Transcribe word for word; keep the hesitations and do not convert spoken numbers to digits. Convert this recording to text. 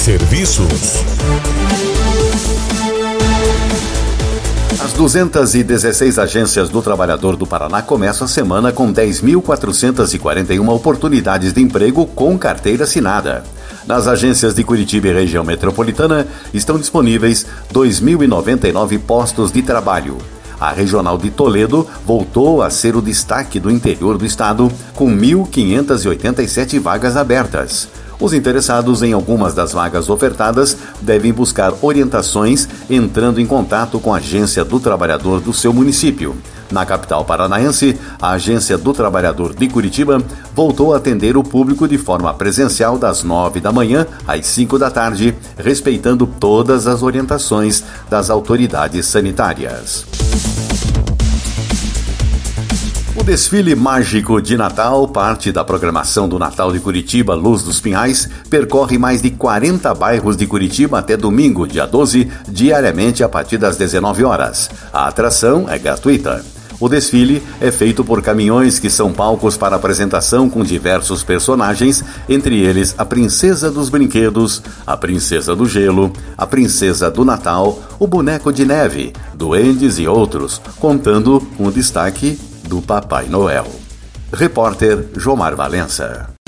Serviços. As duzentas e dezesseis agências do trabalhador do Paraná começam a semana com dez mil quatrocentas e quarenta e uma oportunidades de emprego com carteira assinada. Nas agências de Curitiba e região metropolitana estão disponíveis dois mil e noventa e nove postos de trabalho. A Regional de Toledo voltou a ser o destaque do interior do estado, com mil quinhentas e oitenta e sete vagas abertas. Os interessados em algumas das vagas ofertadas devem buscar orientações entrando em contato com a Agência do Trabalhador do seu município. Na capital paranaense, a Agência do Trabalhador de Curitiba voltou a atender o público de forma presencial das nove da manhã às cinco da tarde, respeitando todas as orientações das autoridades sanitárias. O desfile mágico de Natal, parte da programação do Natal de Curitiba Luz dos Pinhais, percorre mais de quarenta bairros de Curitiba até domingo, dia doze, diariamente a partir das dezenove horas. A atração é gratuita. O desfile é feito por caminhões que são palcos para apresentação com diversos personagens, entre eles a Princesa dos Brinquedos, a Princesa do Gelo, a Princesa do Natal, o Boneco de Neve, duendes e outros, contando com o destaque do Papai Noel. Repórter Jomar Valença.